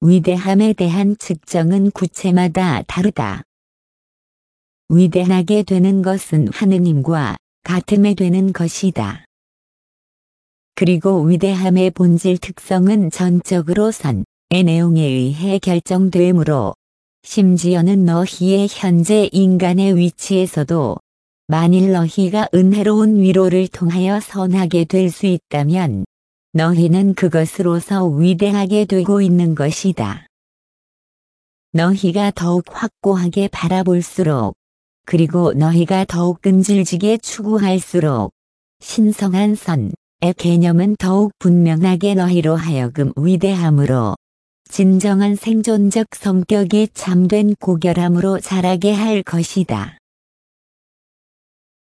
위대함에 대한 측정은 구체마다 다르다. 위대하게 되는 것은 하느님과 같음에 되는 것이다. 그리고 위대함의 본질 특성은 전적으로 선의 내용에 의해 결정되므로 심지어는 너희의 현재 인간의 위치에서도 만일 너희가 은혜로운 위로를 통하여 선하게 될 수 있다면 너희는 그것으로서 위대하게 되고 있는 것이다. 너희가 더욱 확고하게 바라볼수록 그리고 너희가 더욱 끈질기게 추구할수록 신성한 선의 개념은 더욱 분명하게 너희로 하여금 위대함으로 진정한 생존적 성격이 참된 고결함으로 자라게 할 것이다.